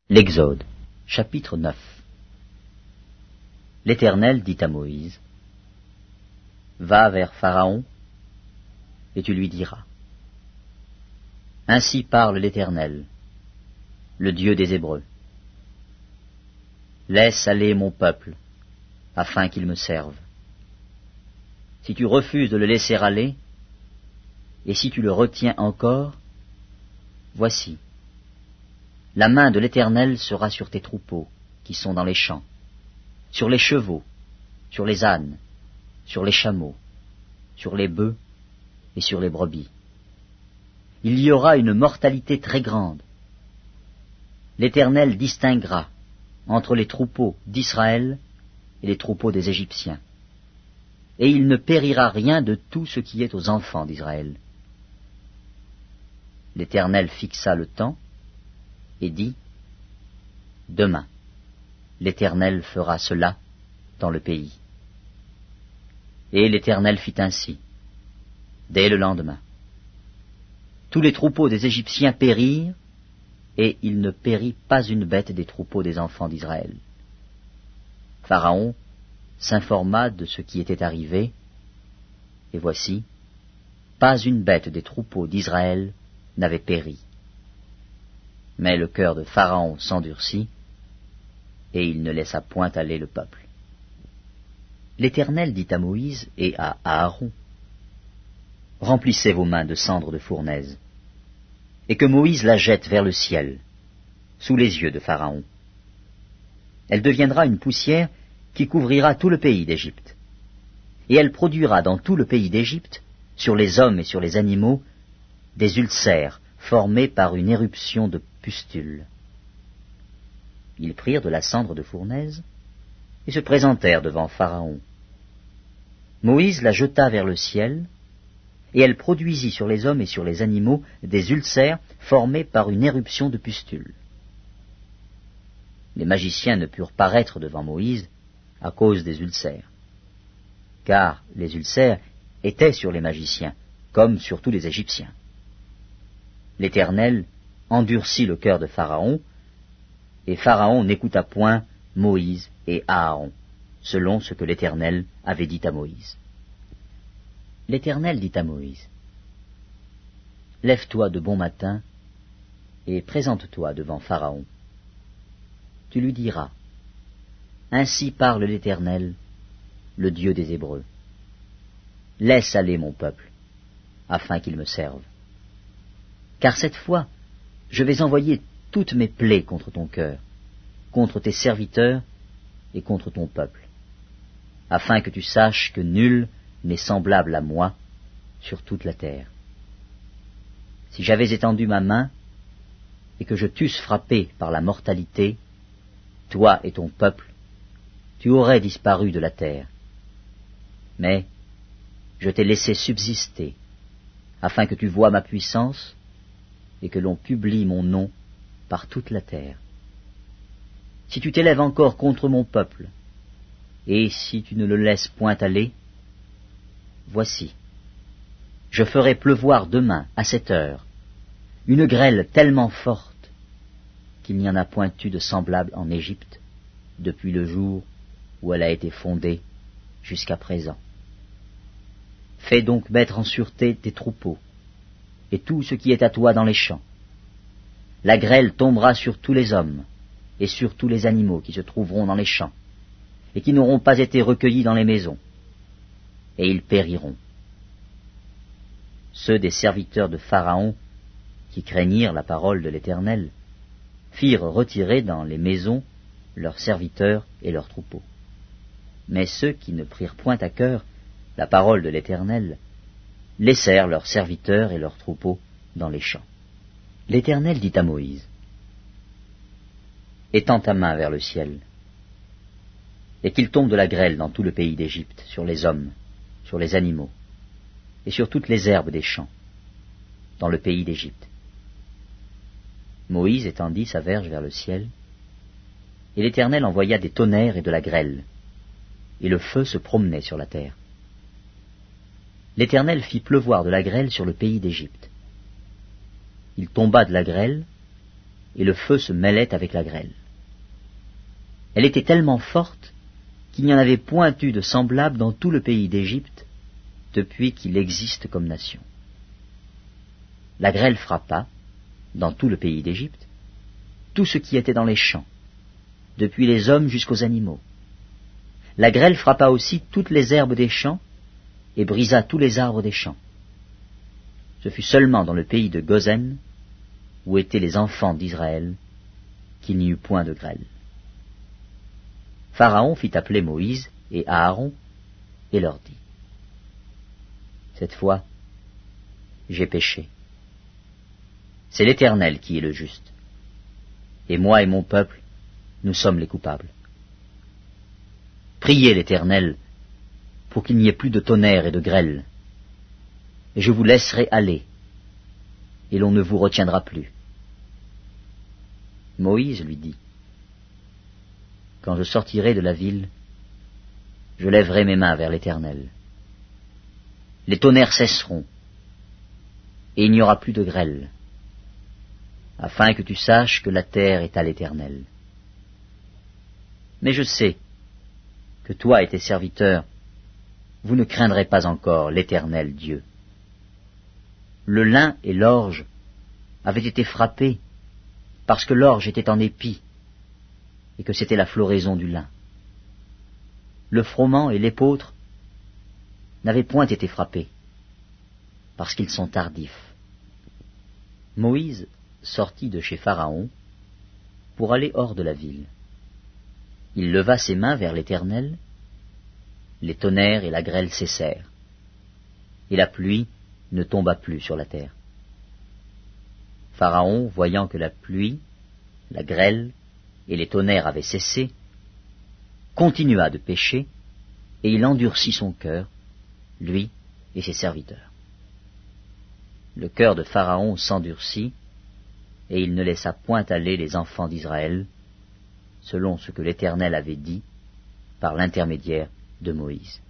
L'Exode, chapitre 9. L'Éternel dit à Moïse, « Va vers Pharaon, et tu lui diras. Ainsi parle l'Éternel, le Dieu des Hébreux. Laisse aller mon peuple, afin qu'il me serve. Si tu refuses de le laisser aller, et si tu le retiens encore, voici, la main de l'Éternel sera sur tes troupeaux, qui sont dans les champs, sur les chevaux, sur les ânes, sur les chameaux, sur les bœufs et sur les brebis. Il y aura une mortalité très grande. L'Éternel distinguera entre les troupeaux d'Israël et les troupeaux des Égyptiens, et il ne périra rien de tout ce qui est aux enfants d'Israël. L'Éternel fixa le temps, et dit, « Demain, l'Éternel fera cela dans le pays. » Et l'Éternel fit ainsi, dès le lendemain. Tous les troupeaux des Égyptiens périrent, et il ne périt pas une bête des troupeaux des enfants d'Israël. Pharaon s'informa de ce qui était arrivé, et voici, pas une bête des troupeaux d'Israël n'avait péri. Mais le cœur de Pharaon s'endurcit, et il ne laissa point aller le peuple. L'Éternel dit à Moïse et à Aaron, « Remplissez vos mains de cendre de fournaise, et que Moïse la jette vers le ciel, sous les yeux de Pharaon. Elle deviendra une poussière qui couvrira tout le pays d'Égypte, et elle produira dans tout le pays d'Égypte, sur les hommes et sur les animaux, des ulcères formés par une éruption de pustules. » Ils prirent de la cendre de fournaise et se présentèrent devant Pharaon. Moïse la jeta vers le ciel, et elle produisit sur les hommes et sur les animaux des ulcères formés par une éruption de pustules. Les magiciens ne purent paraître devant Moïse à cause des ulcères, car les ulcères étaient sur les magiciens, comme sur tous les Égyptiens. L'Éternel endurcit le cœur de Pharaon, et Pharaon n'écouta point Moïse et Aaron, selon ce que l'Éternel avait dit à Moïse. L'Éternel dit à Moïse, « Lève-toi de bon matin, et présente-toi devant Pharaon. Tu lui diras, « Ainsi parle l'Éternel, le Dieu des Hébreux. Laisse aller mon peuple, afin qu'il me serve. Car cette fois, je vais envoyer toutes mes plaies contre ton cœur, contre tes serviteurs et contre ton peuple, afin que tu saches que nul n'est semblable à moi sur toute la terre. Si j'avais étendu ma main et que je t'eusse frappé par la mortalité, toi et ton peuple, tu aurais disparu de la terre. Mais je t'ai laissé subsister, afin que tu voies ma puissance et que l'on publie mon nom par toute la terre. Si tu t'élèves encore contre mon peuple, et si tu ne le laisses point aller, voici, je ferai pleuvoir demain, à cette heure, une grêle tellement forte qu'il n'y en a point eu de semblable en Égypte depuis le jour où elle a été fondée jusqu'à présent. Fais donc mettre en sûreté tes troupeaux, et tout ce qui est à toi dans les champs. La grêle tombera sur tous les hommes, et sur tous les animaux qui se trouveront dans les champs, et qui n'auront pas été recueillis dans les maisons, et ils périront. Ceux des serviteurs de Pharaon, qui craignirent la parole de l'Éternel, firent retirer dans les maisons leurs serviteurs et leurs troupeaux. Mais ceux qui ne prirent point à cœur la parole de l'Éternel laissèrent leurs serviteurs et leurs troupeaux dans les champs. L'Éternel dit à Moïse, « Étends ta main vers le ciel, et qu'il tombe de la grêle dans tout le pays d'Égypte, sur les hommes, sur les animaux, et sur toutes les herbes des champs, dans le pays d'Égypte. » Moïse étendit sa verge vers le ciel, et l'Éternel envoya des tonnerres et de la grêle, et le feu se promenait sur la terre. L'Éternel fit pleuvoir de la grêle sur le pays d'Égypte. Il tomba de la grêle, et le feu se mêlait avec la grêle. Elle était tellement forte qu'il n'y en avait point eu de semblable dans tout le pays d'Égypte depuis qu'il existe comme nation. La grêle frappa, dans tout le pays d'Égypte, tout ce qui était dans les champs, depuis les hommes jusqu'aux animaux. La grêle frappa aussi toutes les herbes des champs et brisa tous les arbres des champs. Ce fut seulement dans le pays de Gozen, où étaient les enfants d'Israël, qu'il n'y eut point de grêle. Pharaon fit appeler Moïse et Aaron et leur dit : Cette fois, j'ai péché. C'est l'Éternel qui est le juste, et moi et mon peuple, nous sommes les coupables. Priez l'Éternel pour qu'il n'y ait plus de tonnerre et de grêle, et je vous laisserai aller, et l'on ne vous retiendra plus. Moïse lui dit : Quand je sortirai de la ville, je lèverai mes mains vers l'Éternel. Les tonnerres cesseront, et il n'y aura plus de grêle, afin que tu saches que la terre est à l'Éternel. Mais je sais que toi et tes serviteurs, vous ne craindrez pas encore l'Éternel Dieu. Le lin et l'orge avaient été frappés parce que l'orge était en épi et que c'était la floraison du lin. Le froment et l'épeautre n'avaient point été frappés parce qu'ils sont tardifs. Moïse sortit de chez Pharaon pour aller hors de la ville. Il leva ses mains vers l'Éternel, les tonnerres et la grêle cessèrent, et la pluie ne tomba plus sur la terre. Pharaon, voyant que la pluie, la grêle et les tonnerres avaient cessé, continua de pécher, et il endurcit son cœur, lui et ses serviteurs. Le cœur de Pharaon s'endurcit, et il ne laissa point aller les enfants d'Israël, selon ce que l'Éternel avait dit par l'intermédiaire de Moïse.